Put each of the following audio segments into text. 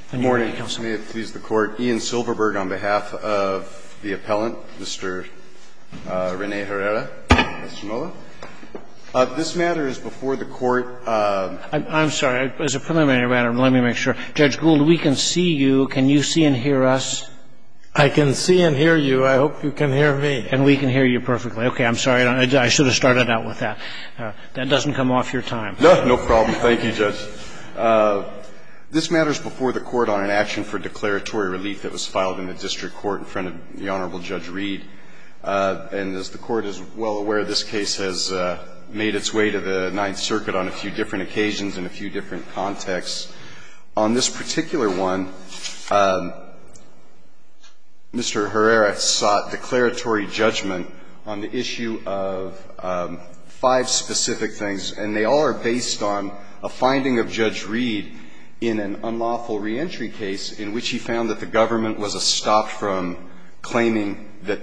Good morning. May it please the Court. Ian Silverberg on behalf of the appellant, Mr. Rene Herrera. This matter is before the Court. I'm sorry. As a preliminary matter, let me make sure. Judge Gould, we can see you. Can you see and hear us? I can see and hear you. I hope you can hear me. And we can hear you perfectly. Okay, I'm sorry. I should have started out with that. That doesn't come off your time. No problem. Thank you, Judge. This matter is before the Court on an action for declaratory relief that was filed in the district court in front of the Honorable Judge Reed. And as the Court is well aware, this case has made its way to the Ninth Circuit on a few different occasions in a few different contexts. On this particular one, Mr. Herrera sought declaratory judgment on the issue of 5 specific things, and they all are based on a finding of Judge Reed in an unlawful reentry case in which he found that the government was stopped from claiming that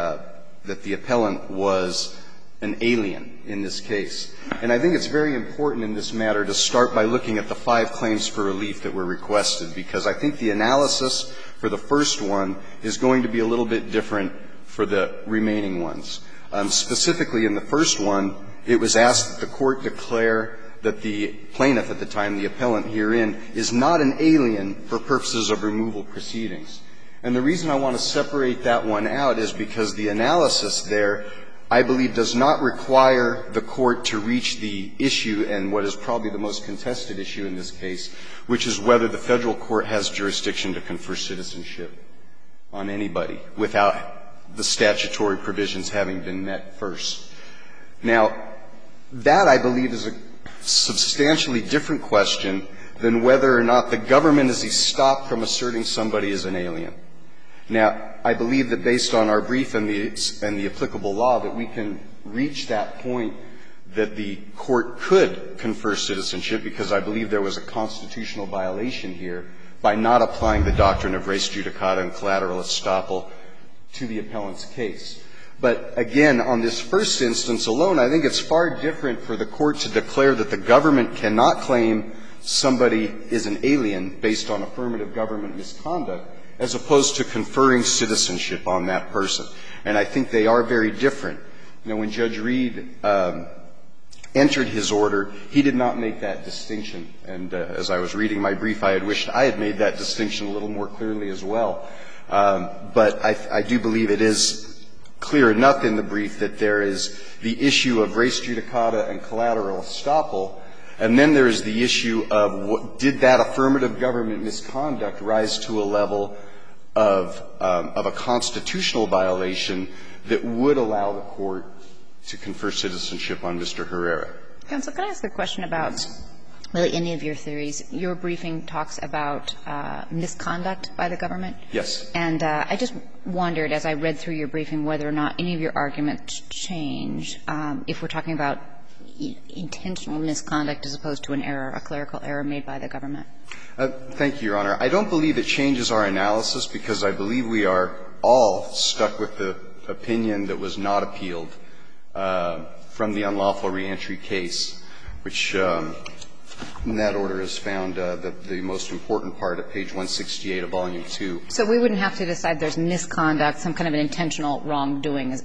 the appellant was an alien in this case. And I think it's very important in this matter to start by looking at the 5 claims for relief that were requested, because I think the analysis for the first one is going to be a little bit different for the remaining ones. Specifically, in the first one, it was asked that the Court declare that the plaintiff at the time, the appellant herein, is not an alien for purposes of removal proceedings. And the reason I want to separate that one out is because the analysis there, I believe, does not require the Court to reach the issue and what is probably the most contested issue in this case, which is whether the Federal court has jurisdiction to confer citizenship on anybody without the statutory provisions having been met first. Now, that, I believe, is a substantially different question than whether or not the government is stopped from asserting somebody as an alien. Now, I believe that based on our brief and the applicable law that we can reach that point that the Court could confer citizenship, because I believe there was a constitutional violation here by not applying the doctrine of res judicata and collateral estoppel to the appellant's case. But again, on this first instance alone, I think it's far different for the Court to declare that the government cannot claim somebody is an alien based on affirmative government misconduct, as opposed to conferring citizenship on that person. And I think they are very different. You know, when Judge Reed entered his order, he did not make that distinction. And as I was reading my brief, I had wished I had made that distinction a little more clearly as well. But I do believe it is clear enough in the brief that there is the issue of res judicata and collateral estoppel, and then there is the issue of did that affirmative government misconduct rise to a level of a constitutional violation that would allow the Court to confer citizenship on Mr. Herrera. Counsel, can I ask a question about really any of your theories? Your briefing talks about misconduct by the government. Yes. And I just wondered, as I read through your briefing, whether or not any of your arguments change if we're talking about intentional misconduct as opposed to an error, a clerical error made by the government. Thank you, Your Honor. I don't believe it changes our analysis, because I believe we are all stuck with the opinion that was not appealed from the unlawful reentry case, which in that order is found the most important part at page 168 of Volume 2. So we wouldn't have to decide there's misconduct, some kind of an intentional wrongdoing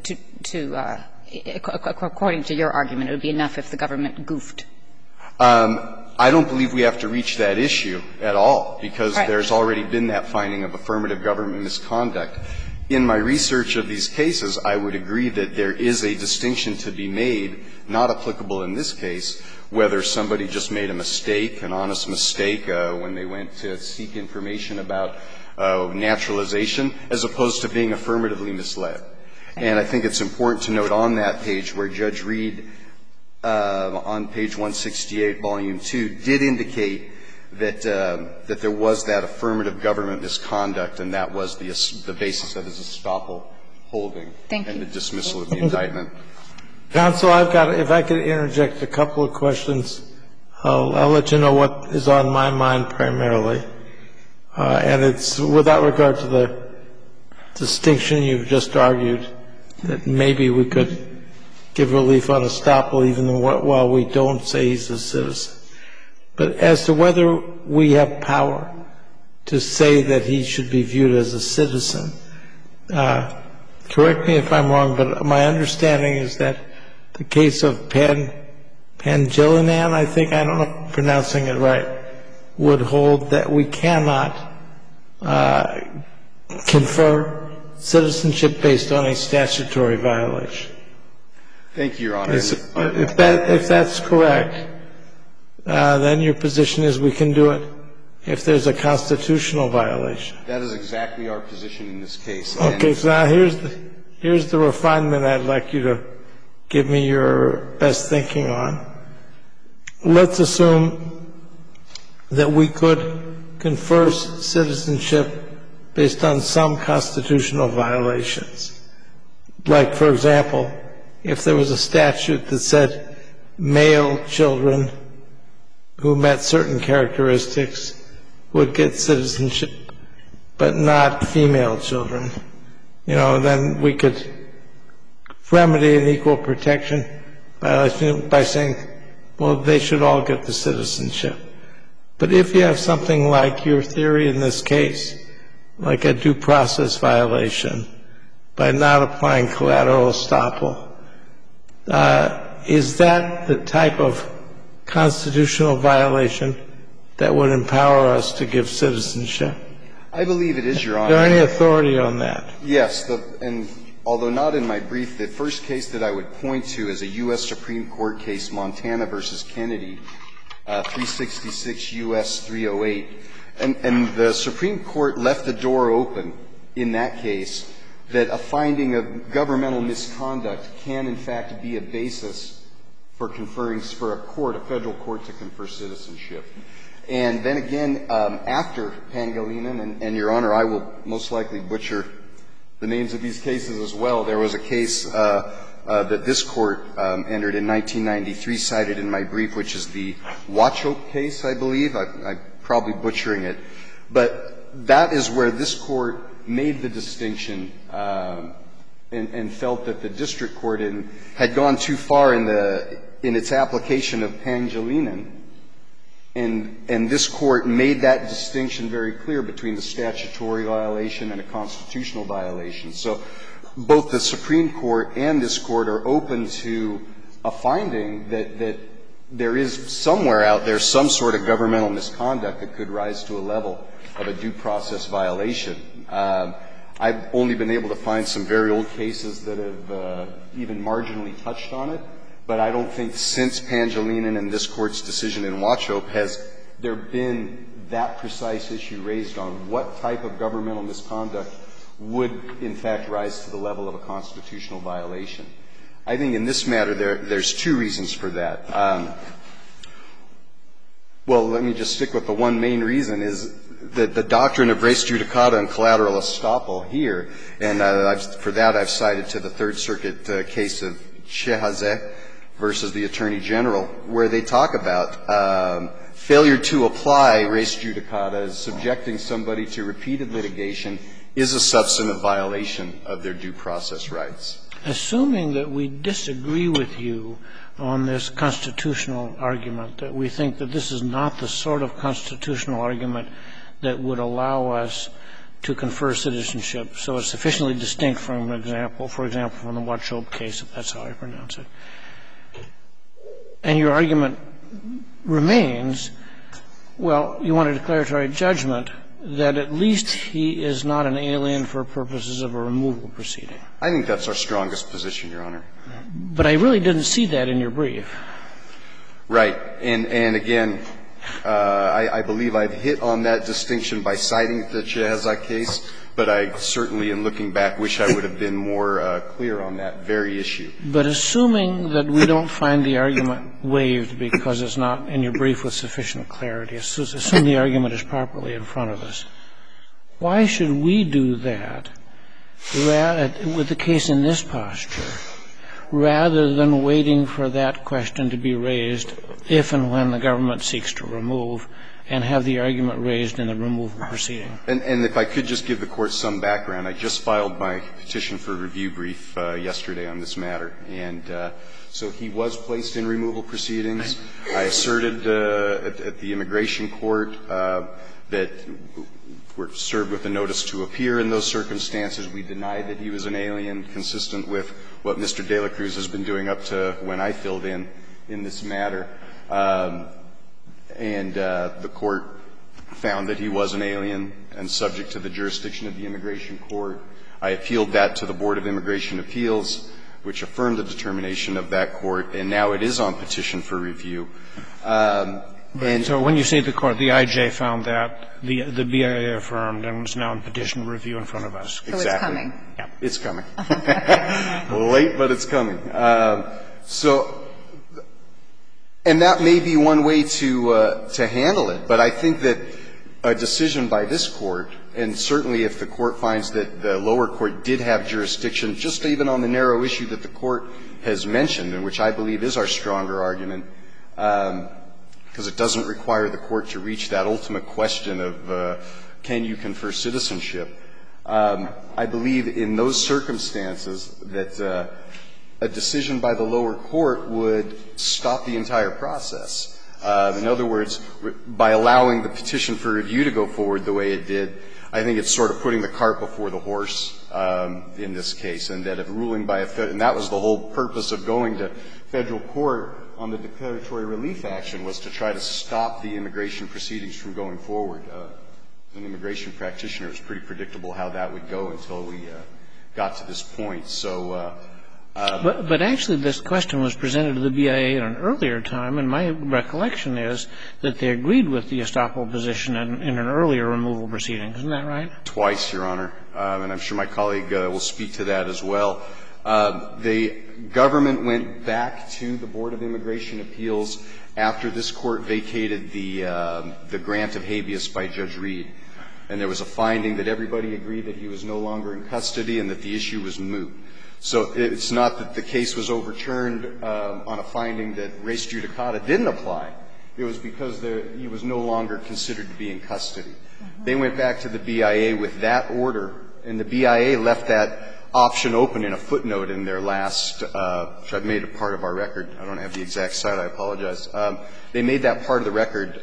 according to your argument. It would be enough if the government goofed. I don't believe we have to reach that issue at all, because there's already been that finding of affirmative government misconduct. In my research of these cases, I would agree that there is a distinction to be made, not applicable in this case, whether somebody just made a mistake, an honest mistake, when they went to seek information about naturalization, as opposed to being affirmatively misled. And I think it's important to note on that page where Judge Reed, on page 168, Volume 2, did indicate that there was that affirmative government misconduct, and that was the basis of his estoppel holding and the dismissal of the indictment. Counsel, I've got – if I could interject a couple of questions, I'll let you know what is on my mind primarily. And it's without regard to the distinction you've just argued, that maybe we could give relief on estoppel even while we don't say he's a citizen. But as to whether we have power to say that he should be viewed as a citizen. Correct me if I'm wrong, but my understanding is that the case of Pangilinan, I think, I don't know if I'm pronouncing it right, would hold that we cannot confer citizenship based on a statutory violation. Thank you, Your Honor. If that's correct, then your position is we can do it if there's a constitutional violation. That is exactly our position in this case. Okay, so now here's the refinement I'd like you to give me your best thinking on. Let's assume that we could confer citizenship based on some constitutional violations. Like, for example, if there was a statute that said male children who met certain characteristics would get citizenship, but not female children, then we could remedy an equal protection violation by saying, well, they should all get the citizenship. But if you have something like your theory in this case, like a due process violation, by not applying collateral estoppel, is that the type of constitutional violation that would empower us to give citizenship? I believe it is, Your Honor. Is there any authority on that? Yes. And although not in my brief, the first case that I would point to is a U.S. Supreme Court case, Montana v. Kennedy, 366 U.S. 308. And the Supreme Court left the door open in that case that a finding of governmental misconduct can, in fact, be a basis for conferring, for a court, a Federal court, to confer citizenship. And then again, after Pangilinan, and Your Honor, I will most likely butcher the names of these cases as well. There was a case that this Court entered in 1993, cited in my brief, which is the Wauchope case, I believe. I'm probably butchering it. But that is where this Court made the distinction and felt that the district court had gone too far in its application of Pangilinan. And this Court made that distinction very clear between the statutory violation and a constitutional violation. So both the Supreme Court and this Court are open to a finding that there is somewhere out there some sort of governmental misconduct that could rise to a level of a due process violation. I've only been able to find some very old cases that have even marginally touched on it. But I don't think since Pangilinan and this Court's decision in Wauchope has there been that precise issue raised on what type of governmental misconduct would, in fact, rise to the level of a constitutional violation. I think in this matter there's two reasons for that. Well, let me just stick with the one main reason, is that the doctrine of res judicata and collateral estoppel here, and for that I've cited to the Third Circuit case of Chehazeh versus the Attorney General, where they talk about failure to apply res judicata as subjecting somebody to repeated litigation is a substantive violation of their due process rights. Assuming that we disagree with you on this constitutional argument, that we think that this is not the sort of constitutional argument that would allow us to confer citizenship, so it's sufficiently distinct from an example, for example, from the Wauchope case, if that's how I pronounce it. And your argument remains, well, you want a declaratory judgment that at least he is not an alien for purposes of a removal proceeding. I think that's our strongest position, Your Honor. But I really didn't see that in your brief. Right. And again, I believe I've hit on that distinction by citing the Chehazeh case, but I certainly, in looking back, wish I would have been more clear on that very issue. But assuming that we don't find the argument waived because it's not in your brief with sufficient clarity, assume the argument is properly in front of us, why should we do that with the case in this posture, rather than waiting for that question to be raised if and when the government seeks to remove, and have the argument raised in the removal proceeding? And if I could just give the Court some background, I just filed my petition for review brief yesterday on this matter. And so he was placed in removal proceedings. I asserted at the immigration court that were served with a notice to appear in those circumstances. We denied that he was an alien, consistent with what Mr. De La Cruz has been doing up to when I filled in this matter. And the court found that he was an alien and subject to the jurisdiction of the immigration court. I appealed that to the Board of Immigration Appeals, which affirmed the determination of that court, and now it is on petition for review. And so when you say the court, the I.J. found that, the BIA affirmed, and it's now on petition review in front of us. So it's coming. Yeah. It's coming. Late, but it's coming. And that may be one way to handle it, but I think that a decision by this Court, and certainly if the Court finds that the lower court did have jurisdiction, just even on the narrow issue that the Court has mentioned, and which I believe is our stronger argument, because it doesn't require the Court to reach that ultimate question of can you confer citizenship. I believe in those circumstances that a decision by the lower court would stop the entire process. In other words, by allowing the petition for review to go forward the way it did, I think it's sort of putting the cart before the horse in this case, and that if ruling by a Fed, and that was the whole purpose of going to Federal court on the declaratory relief action, was to try to stop the immigration proceedings from going forward. As an immigration practitioner, it was pretty predictable how that would go until we got to this point. So But actually, this question was presented to the BIA at an earlier time, and my recollection is that they agreed with the estoppel position in an earlier removal proceeding. Isn't that right? Twice, Your Honor. And I'm sure my colleague will speak to that as well. The government went back to the Board of Immigration Appeals after this Court vacated the grant of habeas by Judge Reed. And there was a finding that everybody agreed that he was no longer in custody and that the issue was moot. So it's not that the case was overturned on a finding that res judicata didn't apply. It was because he was no longer considered to be in custody. They went back to the BIA with that order, and the BIA left that option open in a footnote in their last, which I've made a part of our record. I don't have the exact site. I apologize. They made that part of the record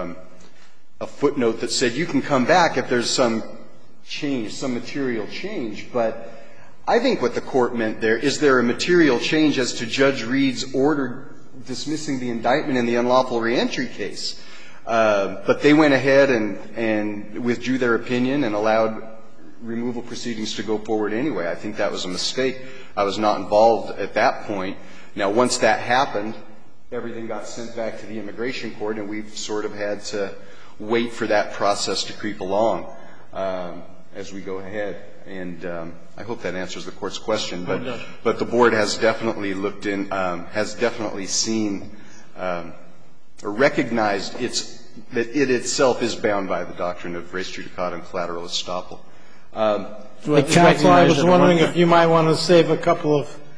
a footnote that said you can come back if there's some change, some material change. But I think what the Court meant there is there a material change as to Judge Reed's order dismissing the indictment in the unlawful reentry case. But they went ahead and withdrew their opinion and allowed removal proceedings to go forward anyway. I think that was a mistake. I was not involved at that point. Now, once that happened, everything got sent back to the immigration court, and we've sort of had to wait for that process to creep along as we go ahead. And I hope that answers the Court's question. But the Board has definitely looked in, has definitely seen or recognized that it itself is bound by the doctrine of res judicata and collateral estoppel. Counsel, I was wondering if you might want to save a couple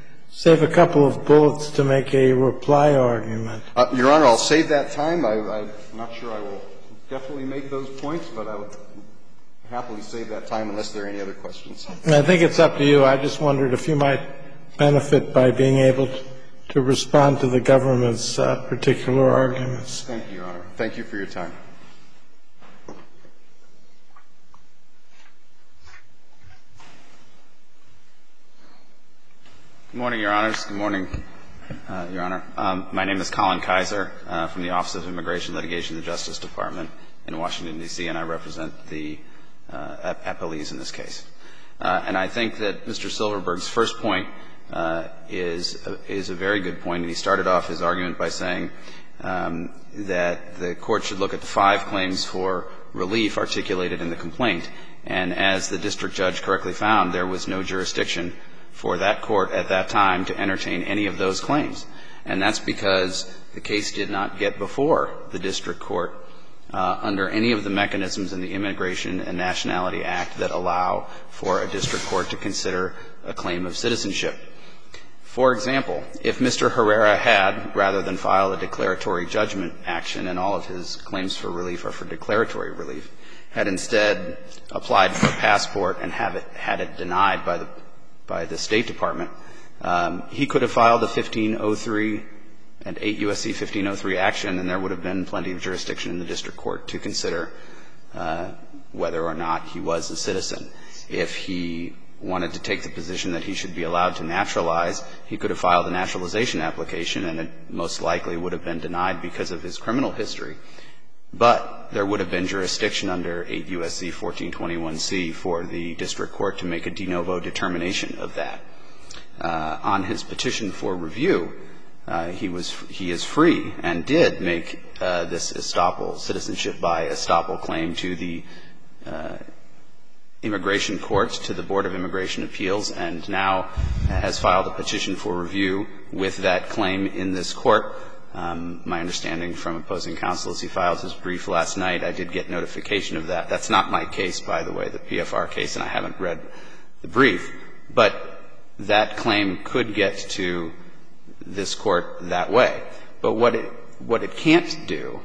of bullets to make a reply argument. Your Honor, I'll save that time. I'm not sure I will definitely make those points, but I would happily save that time unless there are any other questions. I think it's up to you. I just wondered if you might benefit by being able to respond to the government's particular arguments. Thank you, Your Honor. Thank you for your time. Good morning, Your Honors. Good morning, Your Honor. My name is Colin Kaiser from the Office of Immigration Litigation in the Justice Department in Washington, D.C., and I represent the appellees in this case. And I think that Mr. Silverberg's first point is a very good point, and he started off his argument by saying that the Court should look at the 5 claims for relief articulated in the complaint. And as the district judge correctly found, there was no jurisdiction for that court at that time to entertain any of those claims. And that's because the case did not get before the district court under any of the mechanisms in the Immigration and Nationality Act that allow for a district court to consider a claim of citizenship. For example, if Mr. Herrera had, rather than file a declaratory judgment action, and all of his claims for relief are for declaratory relief, had instead applied for a passport and had it denied by the State Department, he could have filed a 1503 and 8 U.S.C. 1503 action, and there would have been plenty of jurisdiction in the district court to consider whether or not he was a citizen. If he wanted to take the position that he should be allowed to naturalize, he could have filed a naturalization application, and it most likely would have been denied because of his criminal history. But there would have been jurisdiction under 8 U.S.C. 1421C for the district court to make a de novo determination of that. On his petition for review, he is free and did make this estoppel, citizenship by estoppel claim to the immigration court, to the Board of Immigration Appeals, and now has filed a petition for review with that claim in this court. My understanding from opposing counsel is he filed his brief last night. I did get notification of that. That's not my case, by the way, the PFR case, and I haven't read the brief. But that claim could get to this court that way. But what it can't do,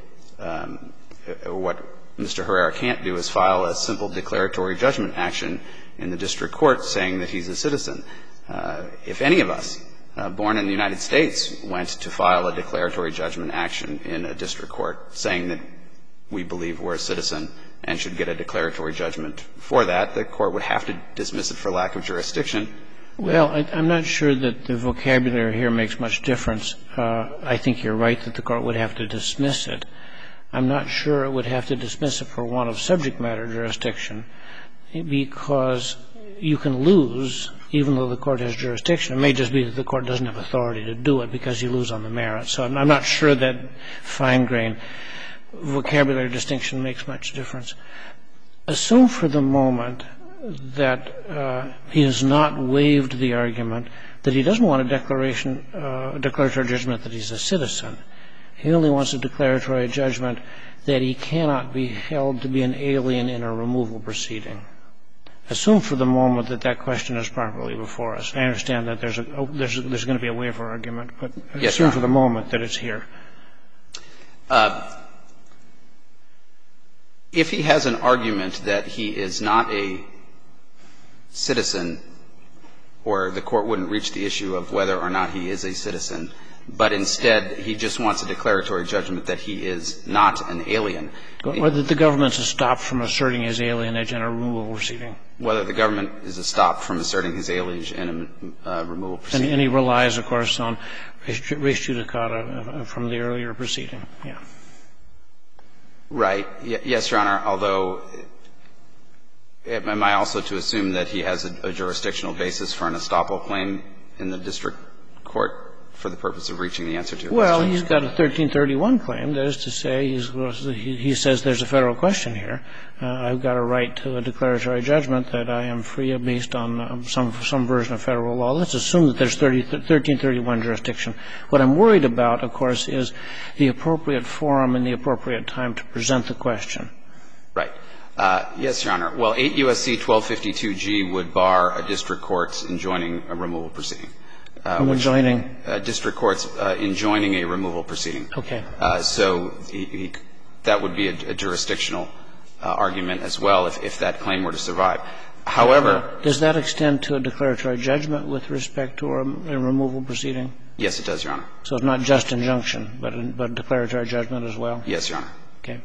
or what Mr. Herrera can't do, is file a simple declaratory judgment action in the district court saying that he's a citizen. If any of us born in the United States went to file a declaratory judgment action in a district court saying that we believe we're a citizen and should get a declaratory judgment for that, the court would have to dismiss it for lack of jurisdiction. Well, I'm not sure that the vocabulary here makes much difference. I think you're right that the court would have to dismiss it. I'm not sure it would have to dismiss it for want of subject matter jurisdiction, because you can lose even though the court has jurisdiction. It may just be that the court doesn't have authority to do it because you lose on the merits. So I'm not sure that fine-grained vocabulary distinction makes much difference. Assume for the moment that he has not waived the argument that he doesn't want a declaratory judgment that he's a citizen. He only wants a declaratory judgment that he cannot be held to be an alien in a removal proceeding. Assume for the moment that that question is properly before us. I understand that there's going to be a waiver argument, but assume for the moment that it's here. If he has an argument that he is not a citizen, or the court wouldn't reach the issue of whether or not he is a citizen, but instead he just wants a declaratory judgment that he is not an alien. Or that the government is stopped from asserting his alienage in a removal proceeding. Whether the government is stopped from asserting his alienage in a removal proceeding. And he relies, of course, on res judicata from the earlier proceeding. Yeah. Right. Yes, Your Honor, although am I also to assume that he has a jurisdictional basis for an estoppel claim in the district court for the purpose of reaching the answer to it? Well, he's got a 1331 claim. That is to say, he says there's a Federal question here. I've got a right to a declaratory judgment that I am free based on some version of Federal law. Let's assume that there's 1331 jurisdiction. What I'm worried about, of course, is the appropriate forum and the appropriate time to present the question. Right. Yes, Your Honor. Well, 8 U.S.C. 1252G would bar a district court's enjoining a removal proceeding. Enjoining? District court's enjoining a removal proceeding. Okay. So that would be a jurisdictional argument as well if that claim were to survive. However — Does that extend to a declaratory judgment with respect to a removal proceeding? Yes, it does, Your Honor. So it's not just injunction, but declaratory judgment as well? Yes, Your Honor. Okay.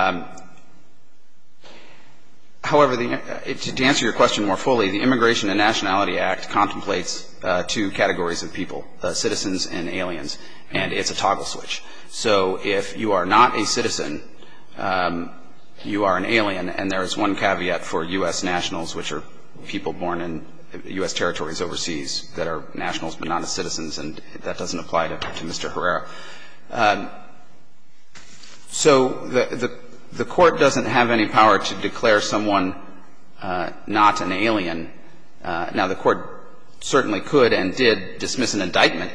However, to answer your question more fully, the Immigration and Nationality Act contemplates two categories of people, citizens and aliens, and it's a toggle switch. So if you are not a citizen, you are an alien, and there is one caveat for U.S. nationals, which are people born in U.S. territories overseas that are nationals but not as citizens, and that doesn't apply to Mr. Herrera. So the Court doesn't have any power to declare someone not an alien. Now, the Court certainly could and did dismiss an indictment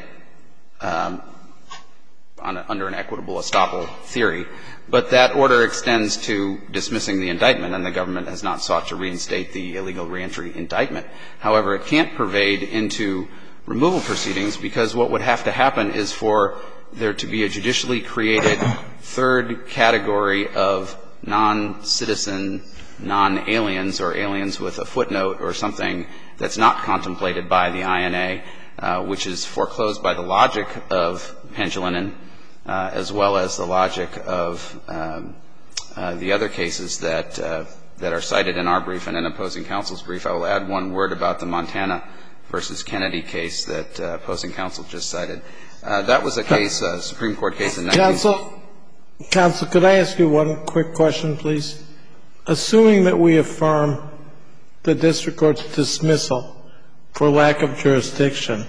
under an equitable estoppel theory, but that order extends to dismissing the indictment, and the government has not sought to reinstate the illegal reentry indictment. However, it can't pervade into removal proceedings because what would have to happen is for there to be a judicially created third category of non-citizen, non-aliens, or aliens with a footnote or something that's not contemplated by the INA, which is foreclosed by the logic of Pendulinen, as well as the logic of the other cases that are cited in our brief and in opposing counsel's brief, I will add one word about the Montana versus Kennedy case that opposing counsel just cited. That was a case, a Supreme Court case in 19... Counsel, could I ask you one quick question, please? Assuming that we affirm the district court's dismissal for lack of jurisdiction,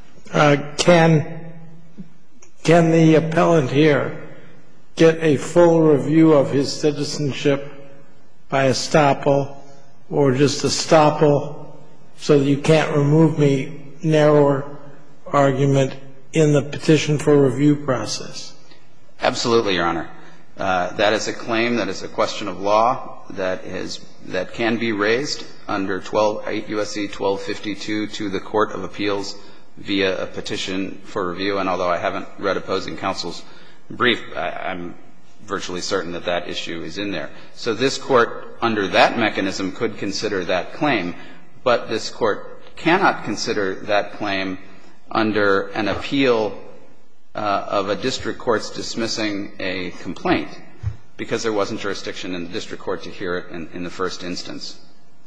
can the appellant here get a full review of his citizenship by estoppel or just estoppel so that you can't remove me narrower argument in the petition for review process? Absolutely, Your Honor. That is a claim, that is a question of law that can be raised under 8 U.S.C. 1252 to the Court of Appeals via a petition for review. And although I haven't read opposing counsel's brief, I'm virtually certain that that issue is in there. So this Court, under that mechanism, could consider that claim, but this Court cannot consider that claim under an appeal of a district court's dismissing a complaint because there wasn't jurisdiction in the district court to hear it in the first instance.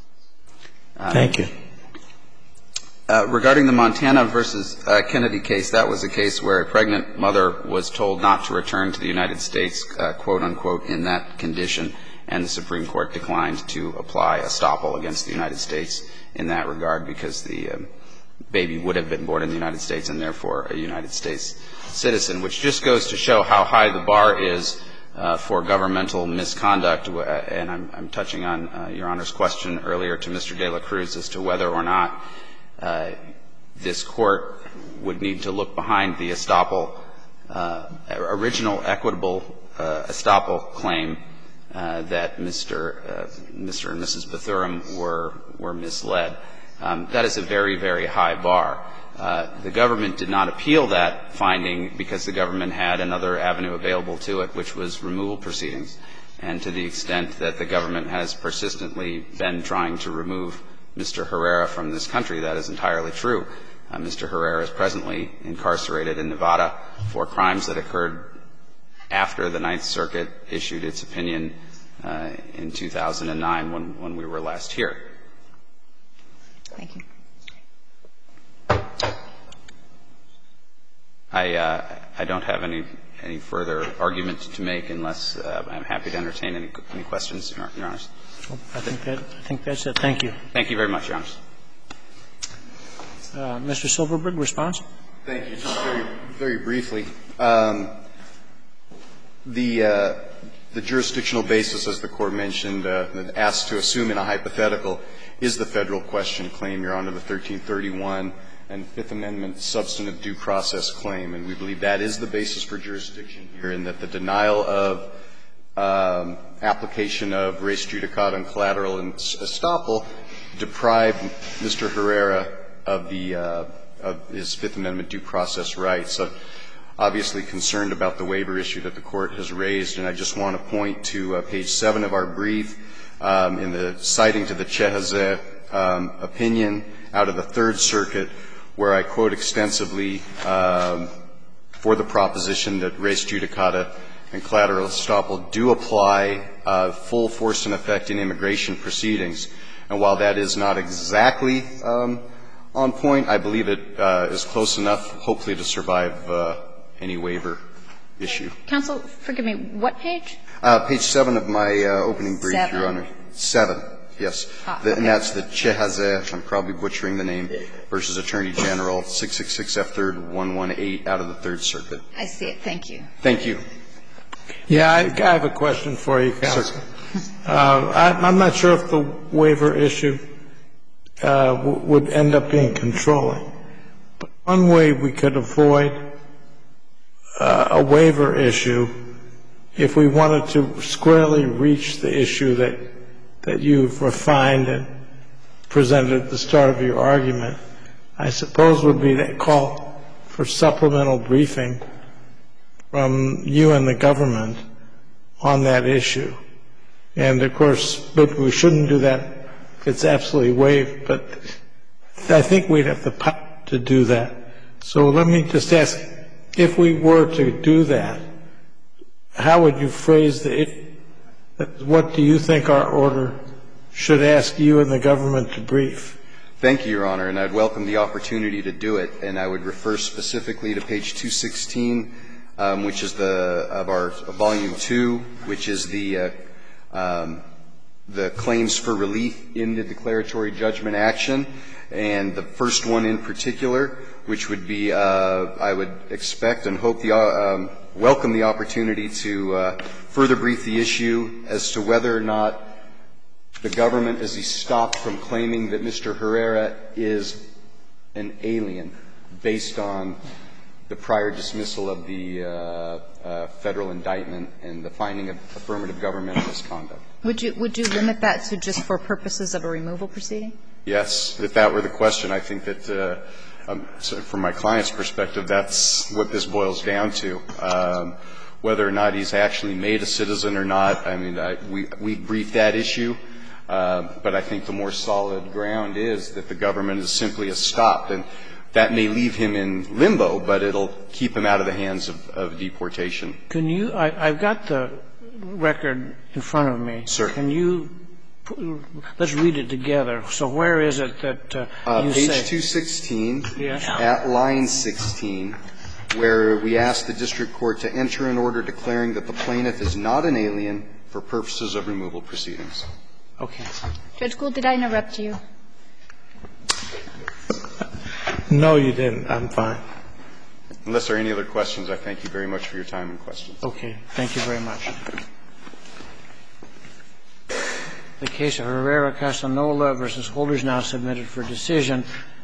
Thank you. Regarding the Montana versus Kennedy case, that was a case where a pregnant mother was told not to return to the United States, quote, unquote, in that condition, and the Supreme Court declined to apply estoppel against the United States in that regard because the baby would have been born in the United States and therefore a United States citizen, which just goes to show how high the bar is for governmental misconduct. And I'm touching on Your Honor's question earlier to Mr. De La Cruz as to whether or not this Court would need to look behind the estoppel, original equitable estoppel claim that Mr. and Mrs. Bethurum were misled. That is a very, very high bar. The government did not appeal that finding because the government had another avenue available to it, which was removal proceedings. And to the extent that the government has persistently been trying to remove Mr. Herrera from this country, that is entirely true. Mr. Herrera is presently incarcerated in Nevada for crimes that occurred after the Ninth Circuit issued its opinion in 2009 when we were last here. Thank you. I don't have any further argument to make unless I'm happy to entertain any questions, Your Honor. I think that's it. Thank you. Thank you very much, Your Honor. Mr. Silverberg, response? Thank you. Just very briefly. The jurisdictional basis, as the Court mentioned, asked to assume in a hypothetical, is the Federal question claim, Your Honor, the 1331 and Fifth Amendment substantive due process claim. And we believe that is the basis for jurisdiction here, and that the denial of application of res judicata and collateral and estoppel deprived Mr. Herrera of his Fifth Amendment due process rights. So obviously concerned about the waiver issue that the Court has raised, and I just want to point to page 7 of our brief in the citing to the Chehazeh opinion out of the Third Circuit, where I quote extensively for the proposition that res judicata and collateral estoppel do apply full force and effect in immigration proceedings. And while that is not exactly on point, I believe it is close enough, hopefully, to survive any waiver issue. Counsel, forgive me, what page? Page 7 of my opening brief, Your Honor. 7, yes. Okay. And that's the Chehazeh, I'm probably butchering the name, versus Attorney General, 666 F. 3rd 118 out of the Third Circuit. I see it. Thank you. Thank you. Yeah, I have a question for you, Counsel. I'm not sure if the waiver issue would end up being controlling. But one way we could avoid a waiver issue, if we wanted to squarely reach the issue that you've refined and presented at the start of your argument, I suppose would be to call for supplemental briefing from you and the government on that issue. And, of course, we shouldn't do that if it's absolutely waived, but I think we'd have the power to do that. So let me just ask, if we were to do that, how would you phrase the issue What do you think our order should ask you and the government to brief? Thank you, Your Honor, and I'd welcome the opportunity to do it. And I would refer specifically to page 216, which is of our volume 2, which is the claims for relief in the declaratory judgment action, and the first one in particular, which would be, I would expect and hope welcome the opportunity to further brief the issue as to whether or not the government is stopped from claiming that Mr. Herrera is an alien based on the prior dismissal of the Federal indictment and the finding of affirmative governmental misconduct. Would you limit that to just for purposes of a removal proceeding? Yes. If that were the question, I think that from my client's perspective, that's what this boils down to. Whether or not he's actually made a citizen or not, I mean, we briefed that issue. But I think the more solid ground is that the government is simply stopped. And that may leave him in limbo, but it'll keep him out of the hands of deportation. Can you – I've got the record in front of me. Sir. Can you – let's read it together. So where is it that you say? Page 216, Yes. at line 16, where we ask the district court to enter an order declaring that the plaintiff is not an alien for purposes of removal proceedings. Okay. Judge Gould, did I interrupt you? No, you didn't. I'm fine. Unless there are any other questions, I thank you very much for your time and questions. Okay. Thank you very much. The case of Herrera-Castañola v. Holder is now submitted for decision.